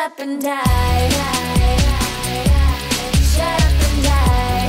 up and die. Shut up and die.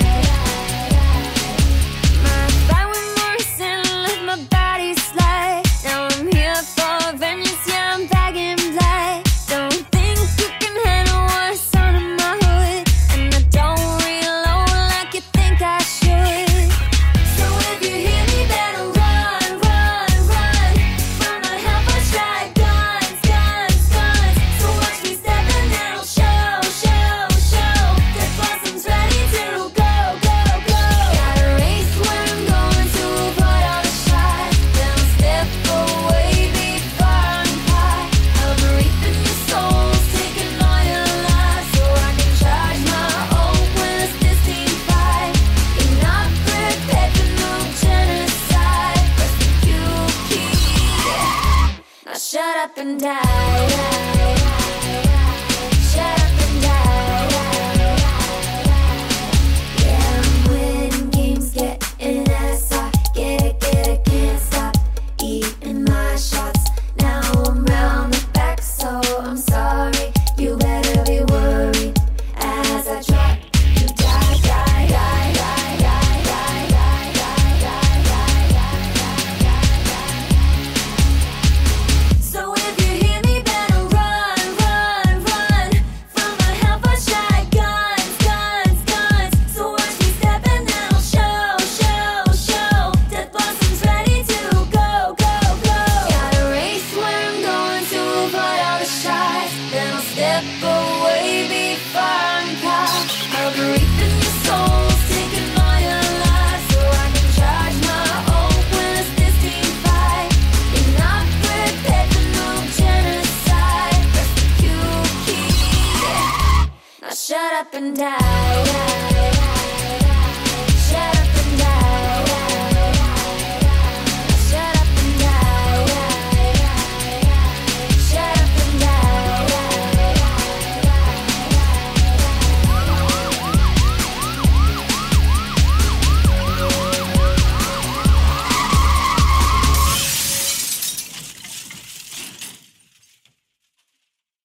My fight with Morrison left my body slide. Now I'm here for vengeance, yeah, I'm back in black. Don't think you can handle what's under my hood, and I don't reload like you think I should. So if you hear me, better run, run, run. From the hellfire strike, guns, guns, guns. So watch me step and then I'll show, show, show. Dead blossoms ready to go, go, go. Got a race where I'm going to put all the shots. Then I'll step away before I'm caught. I'll be reaping your souls, taking all your lives, so I can charge my own when it's this team fight. You're not prepared for no genocide. Rest in peace. Now shut up and die. Shut up and die. Yeah, I'm winning games, getting ass. I get it, can't stop eating my shots. Now I'm round the back, so I'm sorry. You better be worried as I drop. You die, die, die, die, die, die, die, die, die, die, die, die. So if you hear me, better run, run, run. From the hellfire strike, guns, guns, guns. So watch me step and then I'll show, show, show. Dead blossoms ready to go, go, go. Got a race where I'm going to put all the shots. Then I'll step away before I'm caught. I'll be reaping your souls, taking all your lives, so I can charge my own when it's this team fight. You're not prepared for no genocide. Rest in peace. Now shut up and die.